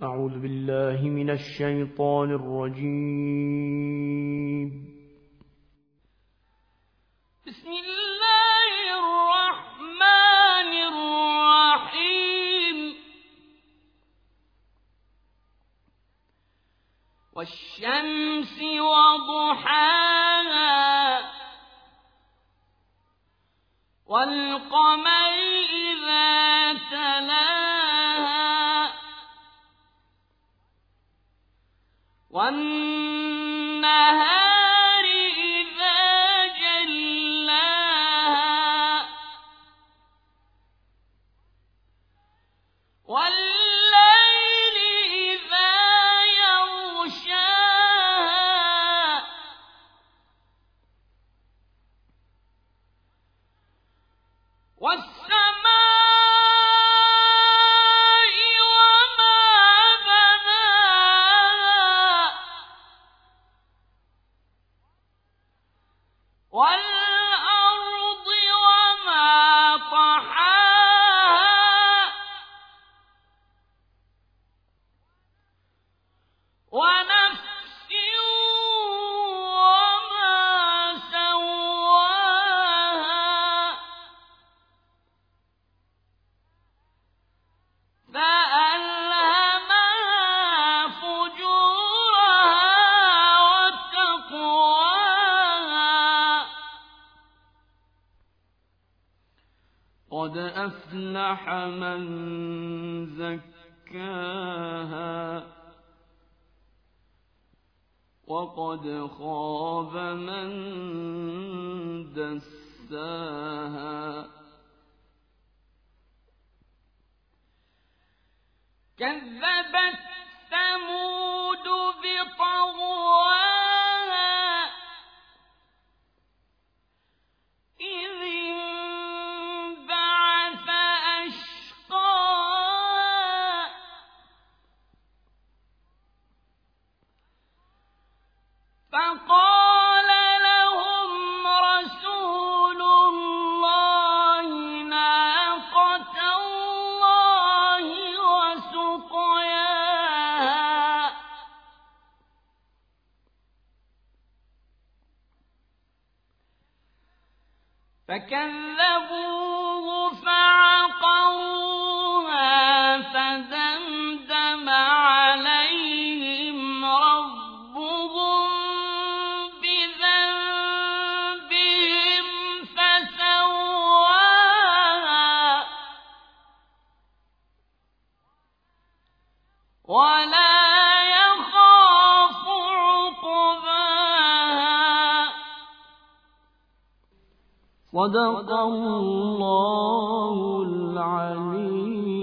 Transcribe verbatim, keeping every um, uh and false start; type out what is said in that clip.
أعوذ بالله من الشيطان الرجيم. بسم الله الرحمن الرحيم. والشمس وضحاها والقمر إذا تلاها والنهار إذا جلاها والليل إذا يغشاها والسماء والأرض وما طحاها ونفس وما سواها فألهمها فجورها وتقواها قد أفلح من زكاها وقد خاب من دساها كذبت ثمود بطغواها إذ انبعث أشقاها فقال لهم رسول الله ناقة الله وسقياها فكذبوه فعقروها فدمدم عليهم ربهم بذنبهم فسواها ولا يخاف عقباها. صدق الله العليم.